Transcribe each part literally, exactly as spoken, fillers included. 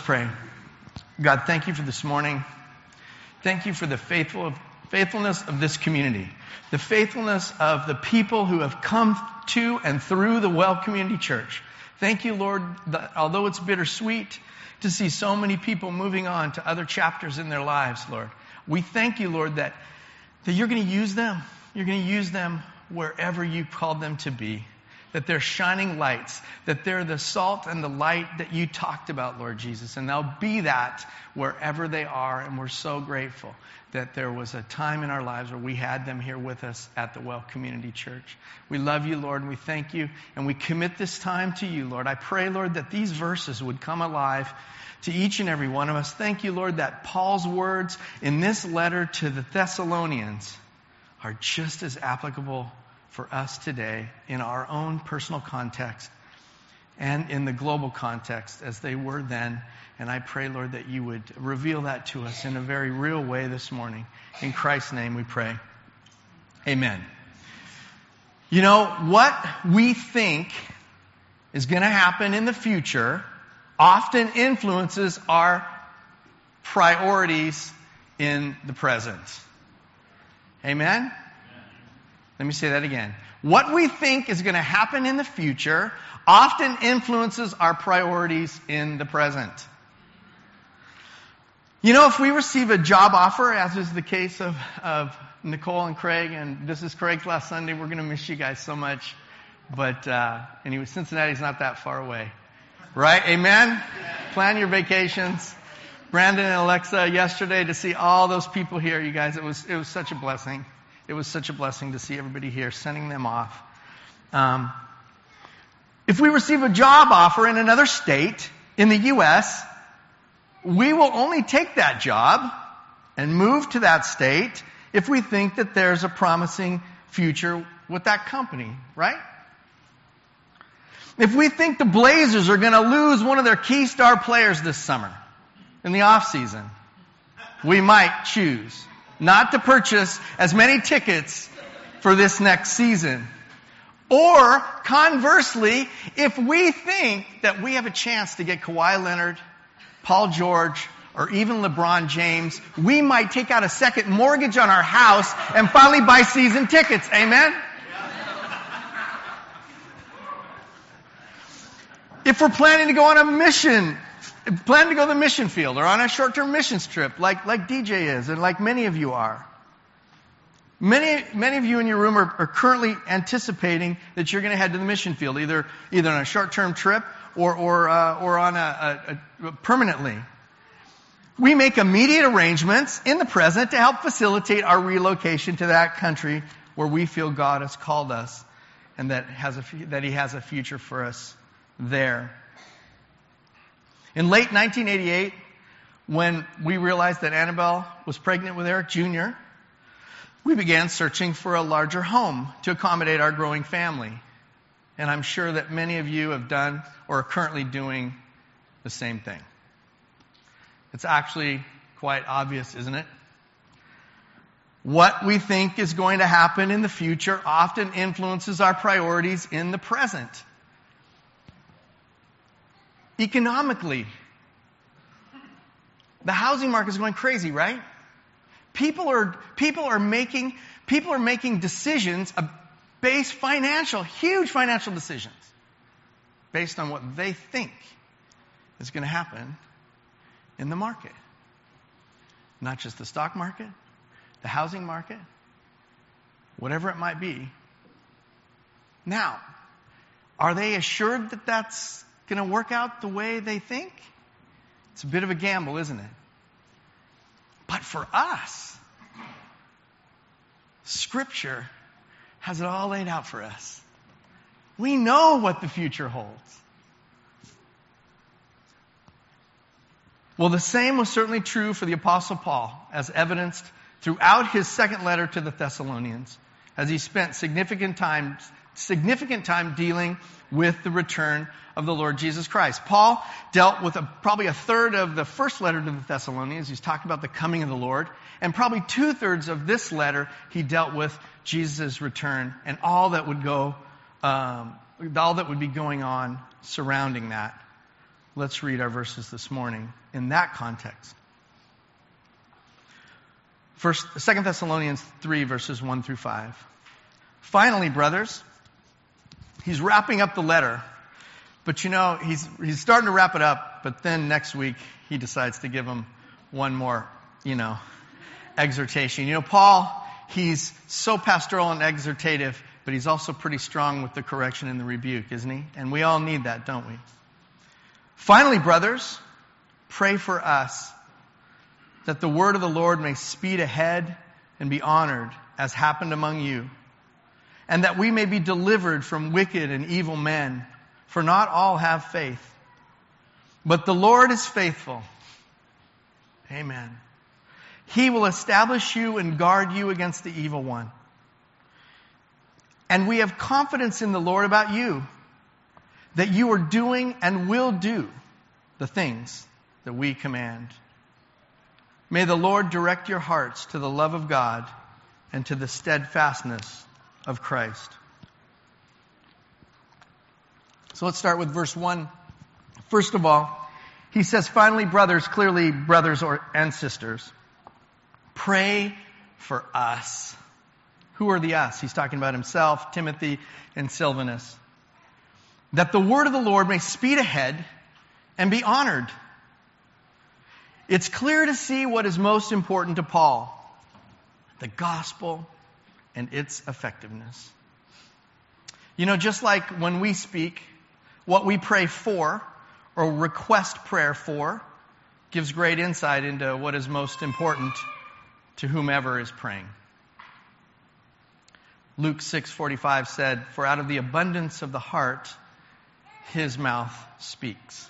pray. God, thank you for this morning. Thank you for the faithful, faithfulness of this community, the faithfulness of the people who have come to and through the Well Community Church. Thank you, Lord, that although it's bittersweet to see so many people moving on to other chapters in their lives, Lord, we thank you, Lord, that, that you're going to use them. You're going to use them wherever you called them to be. That they're shining lights, that they're the salt and the light that you talked about, Lord Jesus. And they'll be that wherever they are. And we're so grateful that there was a time in our lives where we had them here with us at the Well Community Church. We love you, Lord, and we thank you. And we commit this time to you, Lord. I pray, Lord, that these verses would come alive to each and every one of us. Thank you, Lord, that Paul's words in this letter to the Thessalonians are just as applicable for us today in our own personal context and in the global context as they were then. And I pray, Lord, that you would reveal that to us in a very real way this morning. In Christ's name we pray. Amen. You know, what we think is going to happen in the future often influences our priorities in the present. Amen? Let me say that again. What we think is going to happen in the future often influences our priorities in the present. You know, if we receive a job offer, as is the case of, of Nicole and Craig, and this is Craig's last Sunday, we're going to miss you guys so much. But uh, anyway, Cincinnati's not that far away. Right? Amen? Plan your vations. Brandon and Alexa, yesterday to see all those people here, you guys, it was it was such a blessing. It was such a blessing to see everybody here, sending them off. Um, if we receive a job offer in another state in the U S, we will only take that job and move to that state if we think that there's a promising future with that company, right? If we think the Blazers are going to lose one of their key star players this summer in the off season, we might choose not to purchase as many tickets for this next season. Or, conversely, if we think that we have a chance to get Kawhi Leonard, Paul George, or even LeBron James, we might take out a second mortgage on our house and finally buy season tickets. Amen? If we're planning to go on a mission, plan to go to the mission field or on a short-term missions trip like, like D J is and like many of you are. Many, many of you in your room are, are currently anticipating that you're going to head to the mission field, either, either on a short-term trip or, or, uh, or on a, a, a permanently. We make immediate arrangements in the present to help facilitate our relocation to that country where we feel God has called us and that has a, that He has a future for us there. In late nineteen eighty-eight, when we realized that Annabelle was pregnant with Eric Junior, we began searching for a larger home to accommodate our growing family. And I'm sure that many of you have done or are currently doing the same thing. It's actually quite obvious, isn't it? What we think is going to happen in the future often influences our priorities in the present. Economically, the housing market is going crazy, right? People are people are making people are making decisions based financial, huge financial decisions, based on what they think is going to happen in the market. Not just the stock market, the housing market, whatever it might be. Now, are they assured that that's going to work out the way they think? It's a bit of a gamble, isn't it? But for us, Scripture has it all laid out for us. We know what the future holds. Well, the same was certainly true for the Apostle Paul, as evidenced throughout his second letter to the Thessalonians, as he spent significant time, significant time dealing with the return of the Lord Jesus Christ. Paul dealt with a, probably a third of the first letter to the Thessalonians. He's talking about the coming of the Lord. And probably two-thirds of this letter, he dealt with Jesus' return and all that would go, um, all that would be going on surrounding that. Let's read our verses this morning in that context. First, Second Thessalonians three, verses one through five. Finally, brothers, he's wrapping up the letter. But you know, he's he's starting to wrap it up, but then next week he decides to give them one more, you know, exhortation. You know, Paul, he's so pastoral and exhortative, but he's also pretty strong with the correction and the rebuke, isn't he? And we all need that, don't we? Finally, brothers, pray for us that the word of the Lord may speed ahead and be honored, as happened among you, and that we may be delivered from wicked and evil men. For not all have faith. But the Lord is faithful. Amen. He will establish you and guard you against the evil one. And we have confidence in the Lord about you, that you are doing and will do the things that we command. May the Lord direct your hearts to the love of God and to the steadfastness of Christ. So let's start with verse one. First of all, he says, finally, brothers, clearly brothers or and sisters, pray for us. Who are the us? He's talking about himself, Timothy, and Silvanus. That the word of the Lord may speed ahead and be honored. It's clear to see what is most important to Paul, the gospel and its effectiveness. You know, just like when we speak, what we pray for or request prayer for gives great insight into what is most important to whomever is praying. Luke six forty-five said, for out of the abundance of the heart, his mouth speaks.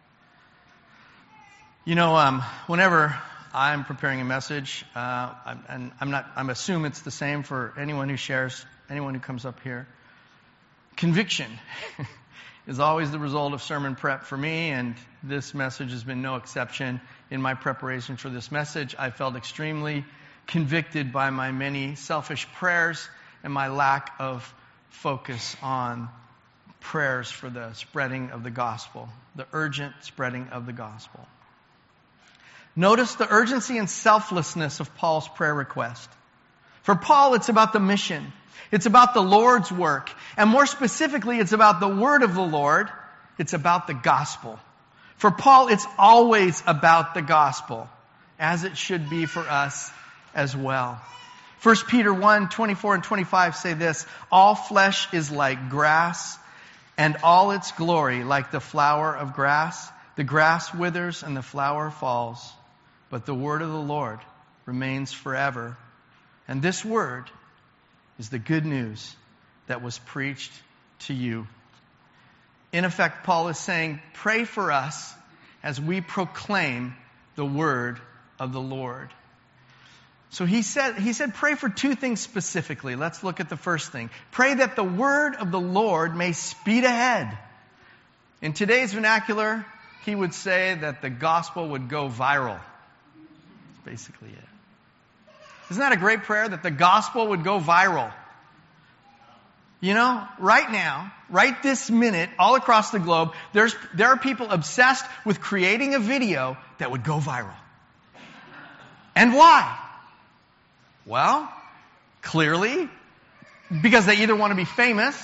You know, um, whenever I'm preparing a message, uh, I'm, and I'm not, I'm assume it's the same for anyone who shares, anyone who comes up here. Conviction is always the result of sermon prep for me, and this message has been no exception. In my preparation for this message, I felt extremely convicted by my many selfish prayers and my lack of focus on prayers for the spreading of the gospel, the urgent spreading of the gospel. Notice the urgency and selflessness of Paul's prayer request. For Paul, it's about the mission. It's about the Lord's work. And more specifically, it's about the word of the Lord. It's about the gospel. For Paul, it's always about the gospel, as it should be for us as well. First Peter one, twenty-four and twenty-five say this, all flesh is like grass, and all its glory like the flower of grass. The grass withers and the flower falls, but the word of the Lord remains forever. And this word is the good news that was preached to you. In effect, Paul is saying, pray for us as we proclaim the word of the Lord. So he said, he said, pray for two things specifically. Let's look at the first thing. Pray that the word of the Lord may speed ahead. In today's vernacular, he would say that the gospel would go viral. That's basically it. Isn't that a great prayer? That the gospel would go viral. You know, right now, right this minute, all across the globe, there's there are people obsessed with creating a video that would go viral. And why? Well, clearly, because they either want to be famous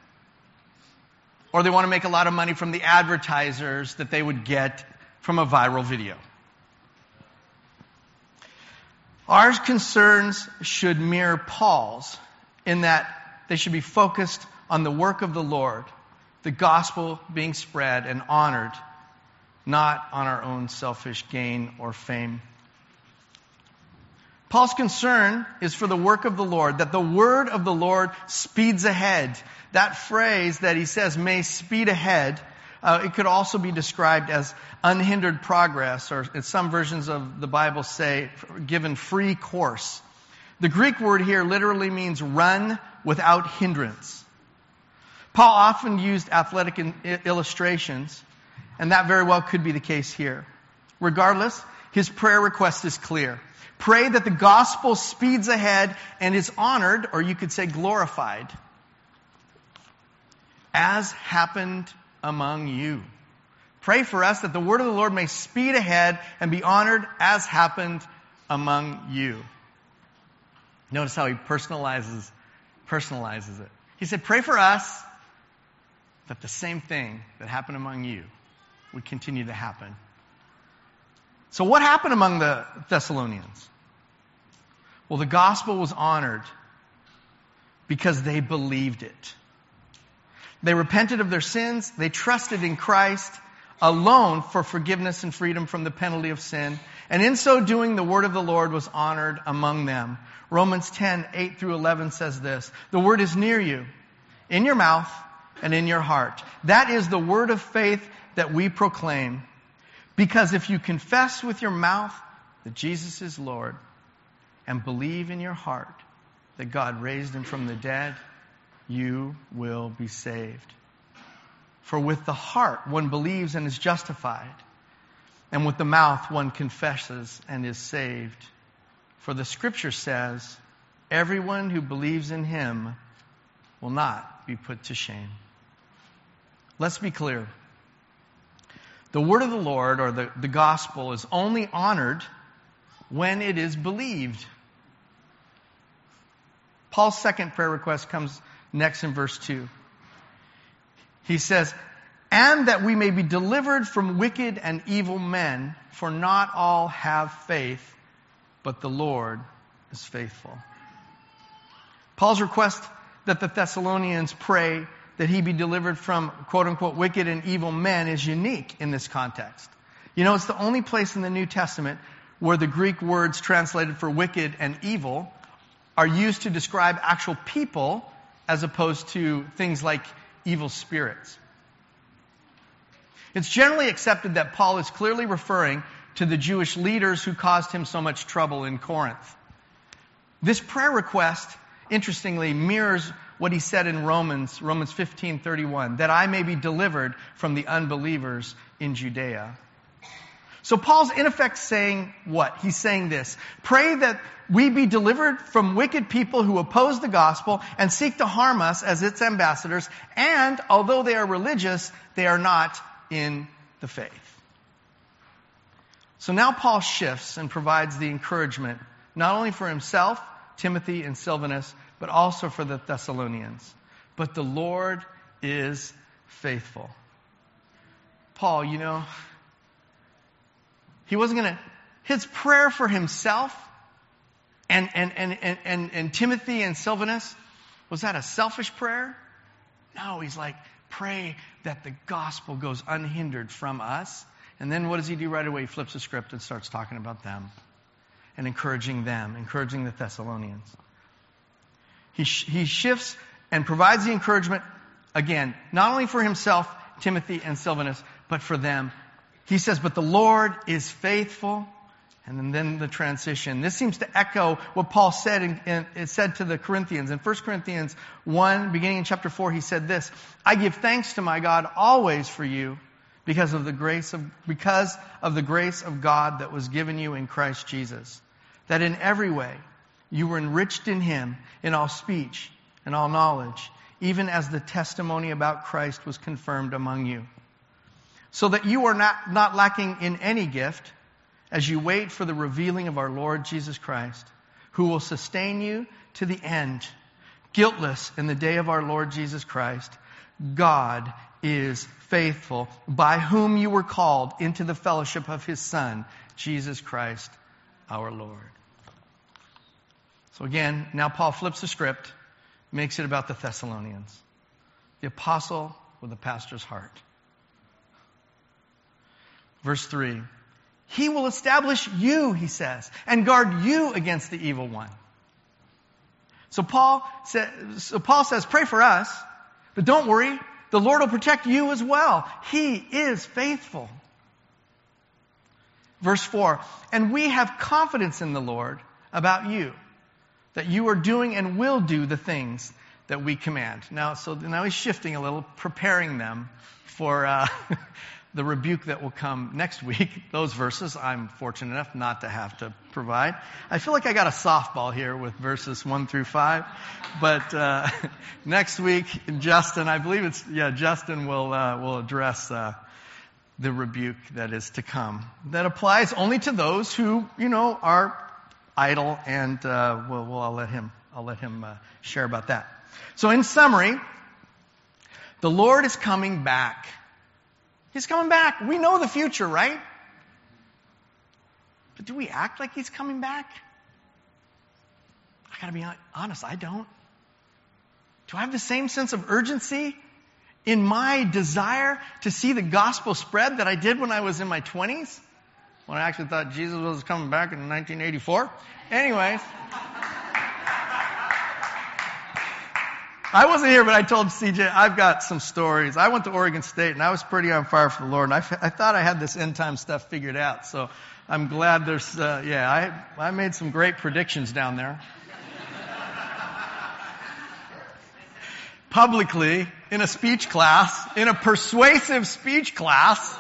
or they want to make a lot of money from the advertisers that they would get from a viral video. Our concerns should mirror Paul's in that they should be focused on the work of the Lord, the gospel being spread and honored, not on our own selfish gain or fame. Paul's concern is for the work of the Lord, that the word of the Lord speeds ahead. That phrase that he says may speed ahead, uh, it could also be described as unhindered progress, or in some versions of the Bible say, given free course. The Greek word here literally means run without hindrance. Paul often used athletic in- illustrations, and that very well could be the case here. Regardless, his prayer request is clear. Pray that the gospel speeds ahead and is honored, or you could say glorified, as happened among you. Pray for us that the word of the Lord may speed ahead and be honored as happened among you. Notice how he personalizes, personalizes it. He said, pray for us that the same thing that happened among you would continue to happen. So what happened among the Thessalonians? Well, the gospel was honored because they believed it. They repented of their sins. They trusted in Christ alone for forgiveness and freedom from the penalty of sin. And in so doing, the word of the Lord was honored among them. Romans ten, eight through eleven says this, the word is near you, in your mouth and in your heart. That is the word of faith that we proclaim. Because if you confess with your mouth that Jesus is Lord and believe in your heart that God raised him from the dead, you will be saved. For with the heart one believes and is justified, and with the mouth one confesses and is saved. For the scripture says, everyone who believes in him will not be put to shame. Let's be clear. The word of the Lord, or the, the gospel, is only honored when it is believed. Paul's second prayer request comes next in verse two. He says, and that we may be delivered from wicked and evil men, for not all have faith, but the Lord is faithful. Paul's request that the Thessalonians pray that he be delivered from quote-unquote wicked and evil men is unique in this context. You know, it's the only place in the New Testament where the Greek words translated for wicked and evil are used to describe actual people as opposed to things like evil spirits. It's generally accepted that Paul is clearly referring to the Jewish leaders who caused him so much trouble in Corinth. This prayer request, interestingly, mirrors what he said in Romans, Romans fifteen thirty-one, that I may be delivered from the unbelievers in Judea. So Paul's in effect saying what? He's saying this, pray that we be delivered from wicked people who oppose the gospel and seek to harm us as its ambassadors, and although they are religious, they are not in the faith. So now Paul shifts and provides the encouragement, not only for himself, Timothy, and Silvanus, but also for the Thessalonians. But the Lord is faithful. Paul, you know, he wasn't going to, his prayer for himself and, and, and, and, and, and Timothy and Silvanus, was that a selfish prayer? No, he's like, pray that the gospel goes unhindered from us. And then what does he do right away? He flips the script and starts talking about them and encouraging them, encouraging the Thessalonians. He, sh- he shifts and provides the encouragement, again, not only for himself, Timothy and Silvanus, but for them. He says, but the Lord is faithful. And then, then the transition. This seems to echo what Paul said in, in, it said to the Corinthians. In First Corinthians one, beginning in chapter four, he said this, I give thanks to my God always for you because of the grace of, because of the grace of God that was given you in Christ Jesus, that in every way you were enriched in him in all speech and all knowledge, even as the testimony about Christ was confirmed among you, so that you are not, not lacking in any gift as you wait for the revealing of our Lord Jesus Christ, who will sustain you to the end, guiltless in the day of our Lord Jesus Christ. God is faithful, by whom you were called into the fellowship of his Son, Jesus Christ our Lord. So again, now Paul flips the script, makes it about the Thessalonians, the apostle with the pastor's heart. Verse three, he will establish you, he says, and guard you against the evil one. So Paul, sa- so Paul says, pray for us, but don't worry, the Lord will protect you as well. He is faithful. Verse four, and we have confidence in the Lord about you, that you are doing and will do the things that we command. Now, so now he's shifting a little, preparing them for uh, the rebuke that will come next week. Those verses I'm fortunate enough not to have to provide. I feel like I got a softball here with verses one through five. But uh, next week, Justin, I believe it's, yeah, Justin will uh, will address uh, the rebuke that is to come. That applies only to those who, you know, are idle, and uh, well, well, I'll let him, I'll let him uh, share about that. So in summary, the Lord is coming back. He's coming back. We know the future, right? But do we act like He's coming back? I gotta be honest, I don't. Do I have the same sense of urgency in my desire to see the gospel spread that I did when I was in my twenties? When I actually thought Jesus was coming back in nineteen eighty-four? Anyways. I wasn't here, but I told C J, I've got some stories. I went to Oregon State, and I was pretty on fire for the Lord, and I, I thought I had this end time stuff figured out. So I'm glad there's, uh, yeah, I, I made some great predictions down there. Publicly, in a speech class, in a persuasive speech class.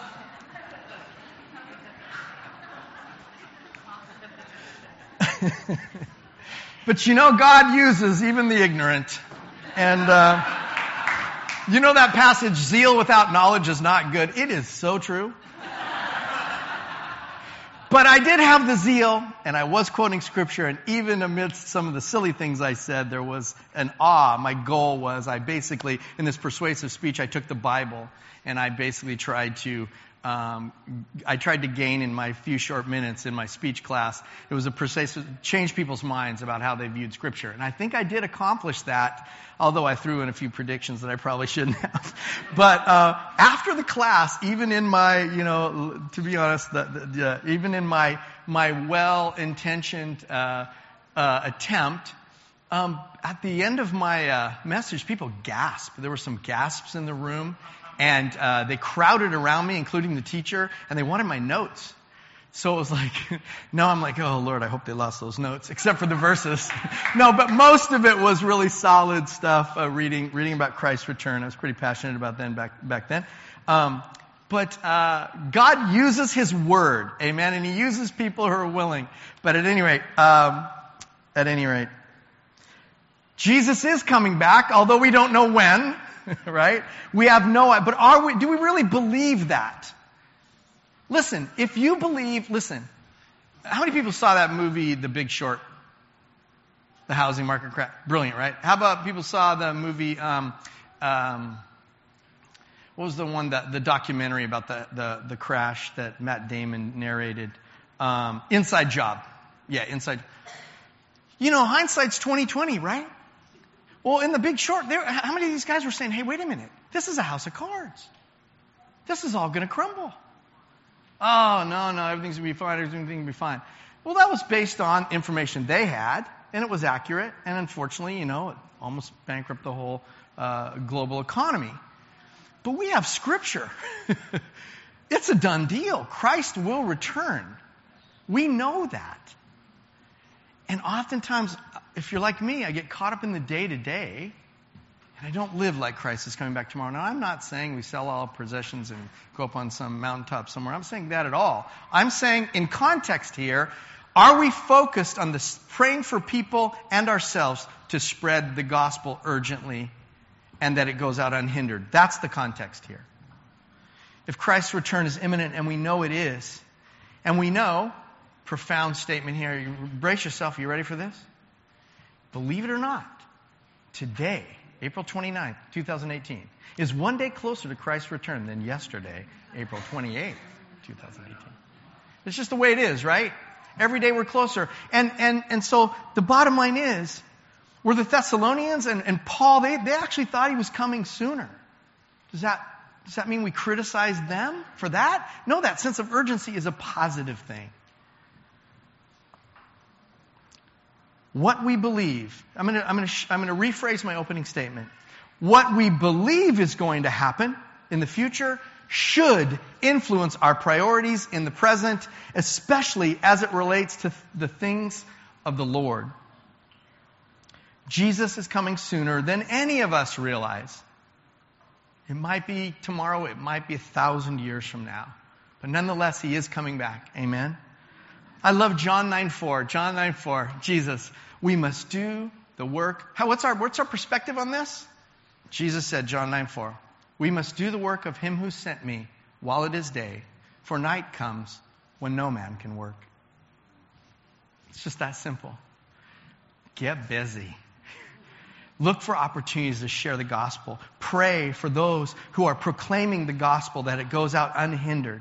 But you know, God uses even the ignorant. And uh, you know that passage, zeal without knowledge is not good. It is so true. But I did have the zeal, and I was quoting Scripture, and even amidst some of the silly things I said, there was an awe. My goal was, I basically, in this persuasive speech, I took the Bible, and I basically tried to Um, I tried to gain in my few short minutes in my speech class. It was a persuasive, change people's minds about how they viewed Scripture. And I think I did accomplish that, although I threw in a few predictions that I probably shouldn't have. But uh, after the class, even in my, you know, to be honest, the, the, uh, even in my my well-intentioned uh, uh, attempt, um, at the end of my uh, message, people gasped. There were some gasps in the room. And uh, they crowded around me, including the teacher, and they wanted my notes. So it was like, no, I'm like, oh, Lord, I hope they lost those notes, except for the verses. No, but most of it was really solid stuff, uh, reading reading about Christ's return. I was pretty passionate about that back, back then. Um, but uh, God uses His Word, amen, and He uses people who are willing. But at any rate, um, at any rate, Jesus is coming back, although we don't know when. Right? We have no, but are we, do we really believe that? Listen, if you believe, listen, how many people saw that movie, The Big Short? The housing market crash. Brilliant, right? How about people saw the movie, um, um, what was the one, that the documentary about the, the, the crash that Matt Damon narrated? Um, Inside Job. Yeah, Inside. You know, hindsight's twenty twenty, right? Well, in The Big Short, there, how many of these guys were saying, hey, wait a minute, this is a house of cards. This is all going to crumble. Oh, no, no, everything's going to be fine, everything's going to be fine. Well, that was based on information they had, and it was accurate, and unfortunately, you know, it almost bankrupted the whole uh, global economy. But we have Scripture. It's a done deal. Christ will return. We know that. And oftentimes, if you're like me, I get caught up in the day-to-day, and I don't live like Christ is coming back tomorrow. Now, I'm not saying we sell all our possessions and go up on some mountaintop somewhere. I'm saying that at all. I'm saying, in context here, are we focused on this, praying for people and ourselves to spread the gospel urgently and that it goes out unhindered? That's the context here. If Christ's return is imminent, and we know it is, and we know, profound statement here, you brace yourself, are you ready for this? Believe it or not, today, April twenty-ninth, twenty eighteen, is one day closer to Christ's return than yesterday, April twenty-eighth, twenty eighteen. It's just the way it is, right? Every day we're closer. And and and so the bottom line is, were the Thessalonians and, and Paul, they, they actually thought he was coming sooner. Does that does that mean we criticize them for that? No, that sense of urgency is a positive thing. What we believe, I'm going to I'm going to I'm going to rephrase my opening statement. What we believe is going to happen in the future should influence our priorities in the present, especially as it relates to the things of the Lord. Jesus is coming sooner than any of us realize. It might be tomorrow, it might be a thousand years from now. But nonetheless, He is coming back. Amen? I love John nine four. John nine four. Jesus, we must do the work. How, what's our, what's our perspective on this? Jesus said, John nine four, we must do the work of Him who sent me while it is day, for night comes when no man can work. It's just that simple. Get busy. Look for opportunities to share the gospel. Pray for those who are proclaiming the gospel, that it goes out unhindered.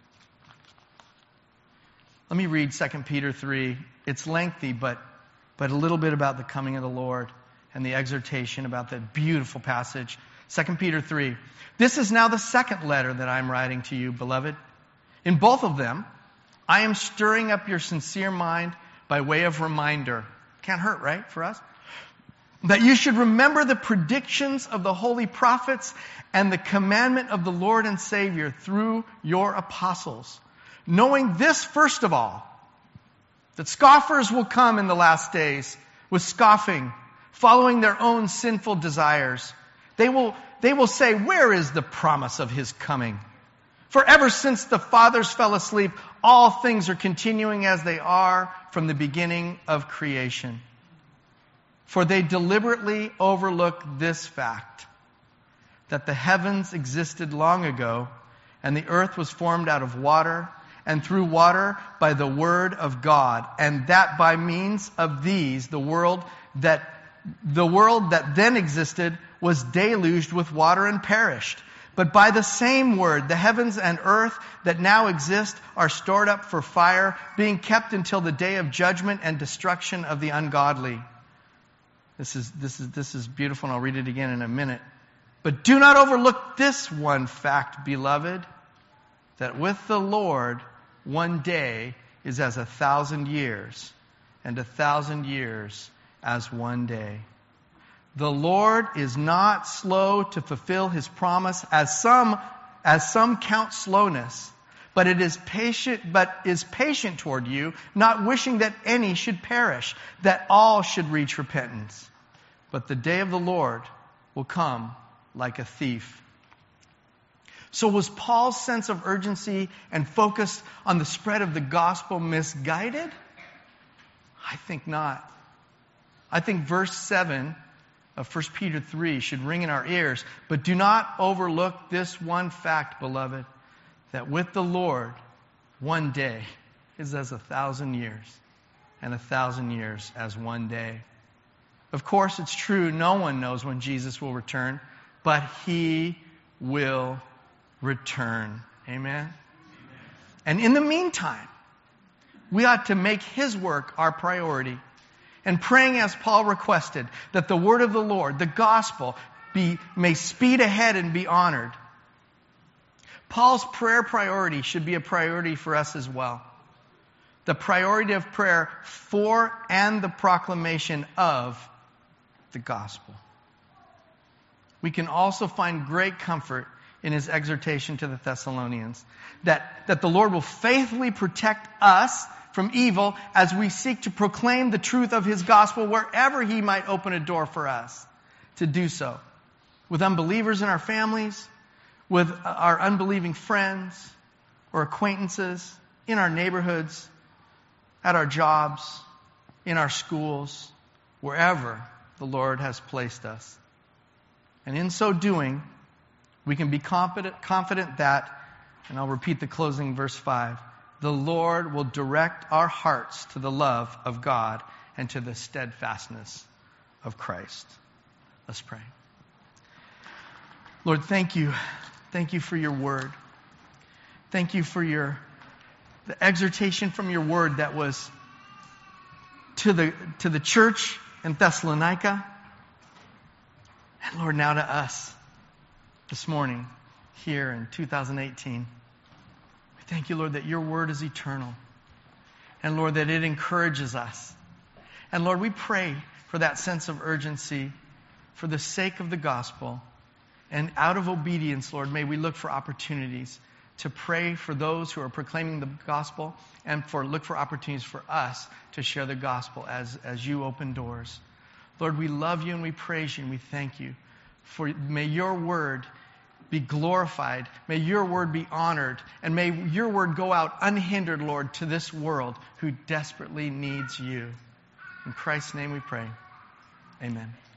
Let me read Second Peter three. It's lengthy, but, but a little bit about the coming of the Lord and the exhortation about that beautiful passage. Second Peter three. This is now the second letter that I'm writing to you, beloved. In both of them, I am stirring up your sincere mind by way of reminder. Can't hurt, right, for us? That you should remember the predictions of the holy prophets and the commandment of the Lord and Savior through your apostles. Knowing this, first of all, that scoffers will come in the last days with scoffing, following their own sinful desires. They will, they will say, where is the promise of his coming? For ever since the fathers fell asleep, all things are continuing as they are from the beginning of creation. For they deliberately overlook this fact, that the heavens existed long ago, and the earth was formed out of water, and through water by the word of God, and that by means of these the world that the world that then existed was deluged with water and perished. But by the same word, the heavens and earth that now exist are stored up for fire, being kept until the day of judgment and destruction of the ungodly. This is, this is, this is beautiful, and I'll read it again in a minute. But do not overlook this one fact, beloved, that with the Lord, one day is as a thousand years, and a thousand years as one day. The Lord is not slow to fulfill his promise, as some, as some count slowness, but it is patient, but is patient toward you, not wishing that any should perish, that all should reach repentance. But the day of the Lord will come like a thief. So was Paul's sense of urgency and focus on the spread of the gospel misguided? I think not. I think verse seven of First Peter three should ring in our ears. But do not overlook this one fact, beloved, that with the Lord, one day is as a thousand years, and a thousand years as one day. Of course, it's true, no one knows when Jesus will return, but he will return. Amen? Amen. And in the meantime, we ought to make his work our priority, and praying as Paul requested, that the word of the Lord, the gospel, be, may speed ahead and be honored. Paul's prayer priority should be a priority for us as well. The priority of prayer for and the proclamation of the gospel. We can also find great comfort in his exhortation to the Thessalonians, that, that the Lord will faithfully protect us from evil as we seek to proclaim the truth of his gospel wherever he might open a door for us to do so. With unbelievers in our families, with our unbelieving friends or acquaintances, in our neighborhoods, at our jobs, in our schools, wherever the Lord has placed us. And in so doing, we can be confident, confident that, and I'll repeat the closing verse five, the Lord will direct our hearts to the love of God and to the steadfastness of Christ. Let's pray. Lord, thank you. Thank you for your word. Thank you for your the exhortation from your word that was to the to the church in Thessalonica. And Lord, now to us this morning, here in two thousand eighteen. We thank you, Lord, that your word is eternal. And Lord, that it encourages us. And Lord, we pray for that sense of urgency for the sake of the gospel. And out of obedience, Lord, may we look for opportunities to pray for those who are proclaiming the gospel, and for look for opportunities for us to share the gospel as, as you open doors. Lord, we love you and we praise you and we thank you. For may your word be glorified. May your word be honored. And may your word go out unhindered, Lord, to this world who desperately needs you. In Christ's name we pray. Amen.